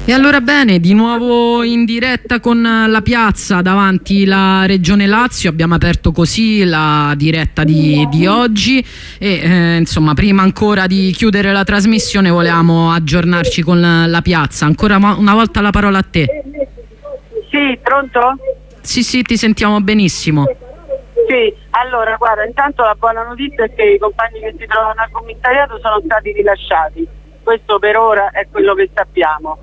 E allora bene, di nuovo in diretta con la piazza davanti la Regione Lazio, abbiamo aperto così la diretta di oggi e insomma prima ancora di chiudere la trasmissione volevamo aggiornarci con la piazza. Ancora una volta la parola a te. Sì, pronto? Sì, ti sentiamo benissimo. Sì, allora guarda, intanto la buona notizia è che i compagni che si trovano al commissariato sono stati rilasciati, questo per ora è quello che sappiamo.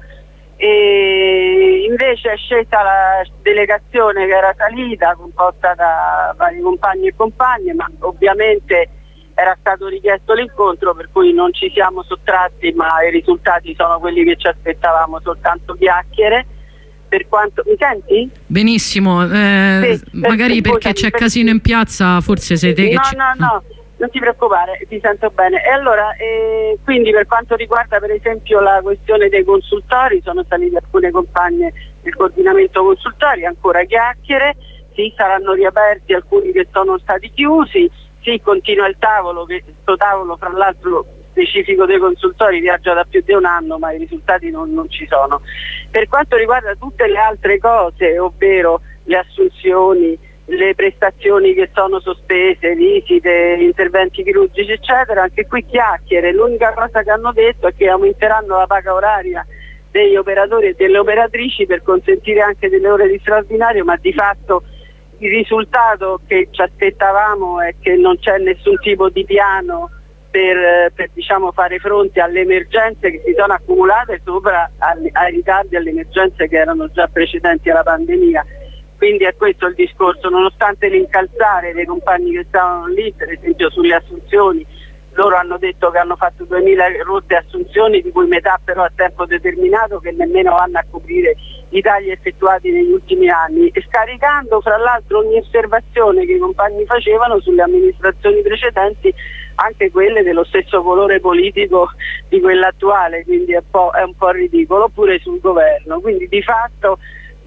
E invece è scesa la delegazione che era salita, composta da vari compagni e compagne, ma ovviamente era stato richiesto l'incontro, per cui non ci siamo sottratti, ma i risultati sono quelli che ci aspettavamo, soltanto chiacchiere. Per quanto mi senti? Benissimo, sì, magari perché c'è casino in piazza, forse sei te che No, non ti preoccupare, ti sento bene. E allora, quindi per quanto riguarda per esempio la questione dei consultori, sono salite alcune compagne del coordinamento consultori, ancora chiacchiere, sì, saranno riaperti alcuni che sono stati chiusi, sì, continua il tavolo, che questo tavolo fra l'altro specifico dei consultori viaggia da più di un anno, ma i risultati non ci sono. Per quanto riguarda tutte le altre cose, ovvero le assunzioni, le prestazioni che sono sospese, visite, interventi chirurgici eccetera, anche qui chiacchiere. L'unica cosa che hanno detto è che aumenteranno la paga oraria degli operatori e delle operatrici per consentire anche delle ore di straordinario, ma di fatto il risultato che ci aspettavamo è che non c'è nessun tipo di piano per diciamo fare fronte alle emergenze che si sono accumulate sopra ai ritardi, alle emergenze che erano già precedenti alla pandemia. Quindi è questo il discorso, nonostante l'incalzare dei compagni che stavano lì, per esempio sulle assunzioni, loro hanno detto che hanno fatto 2000 rotte assunzioni, di cui metà però a tempo determinato, che nemmeno vanno a coprire i tagli effettuati negli ultimi anni, e scaricando fra l'altro ogni osservazione che i compagni facevano sulle amministrazioni precedenti, anche quelle dello stesso colore politico di quella attuale, quindi è un po' ridicolo, oppure sul governo. Quindi di fatto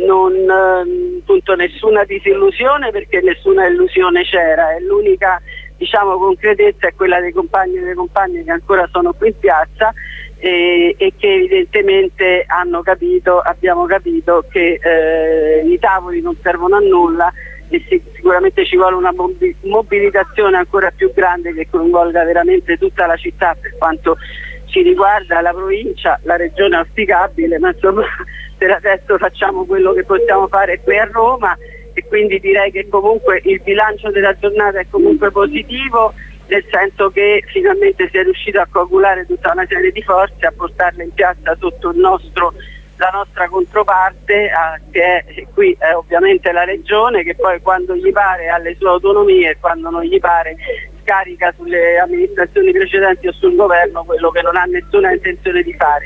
appunto nessuna disillusione, perché nessuna illusione c'era, e l'unica diciamo concretezza è quella dei compagni e delle compagne che ancora sono qui in piazza e che evidentemente abbiamo capito che i tavoli non servono a nulla e sicuramente ci vuole una mobilitazione ancora più grande che coinvolga veramente tutta la città. Per quanto ci riguarda la provincia, la regione auspicabile, ma insomma per adesso facciamo quello che possiamo fare qui a Roma, e quindi direi che comunque il bilancio della giornata è comunque positivo, nel senso che finalmente si è riuscito a coagulare tutta una serie di forze, a portarle in piazza sotto la nostra controparte, che è qui ovviamente la regione, che poi quando gli pare ha le sue autonomie e quando non gli pare scarica sulle amministrazioni precedenti o sul governo quello che non ha nessuna intenzione di fare.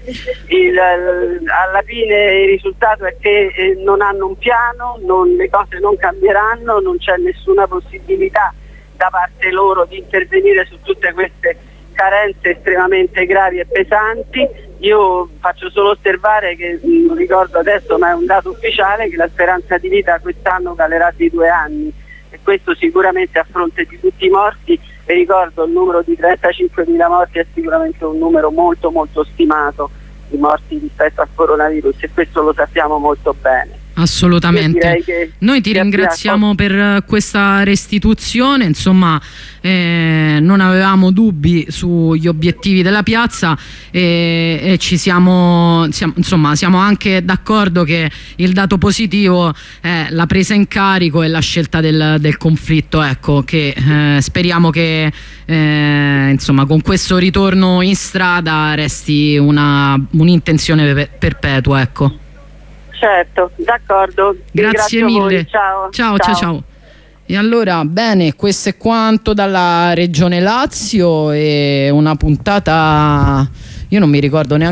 Alla fine il risultato è che non hanno un piano, le cose non cambieranno, non c'è nessuna possibilità da parte loro di intervenire su tutte queste carenze estremamente gravi e pesanti. Io faccio solo osservare che, non ricordo adesso, ma è un dato ufficiale, che la speranza di vita quest'anno calerà di 2 anni, e questo sicuramente a fronte di tutti i morti. Vi ricordo, il numero di 35.000 morti è sicuramente un numero molto molto stimato di morti rispetto al coronavirus, e questo lo sappiamo molto bene. Assolutamente. Noi ti ringraziamo per questa restituzione, insomma non avevamo dubbi sugli obiettivi della piazza e siamo anche d'accordo che il dato positivo è la presa in carico e la scelta del conflitto, ecco, che speriamo che insomma con questo ritorno in strada resti un'intenzione perpetua, ecco. Certo, d'accordo. Grazie mille. Ciao. E allora, bene, questo è quanto dalla Regione Lazio, e una puntata, io non mi ricordo neanche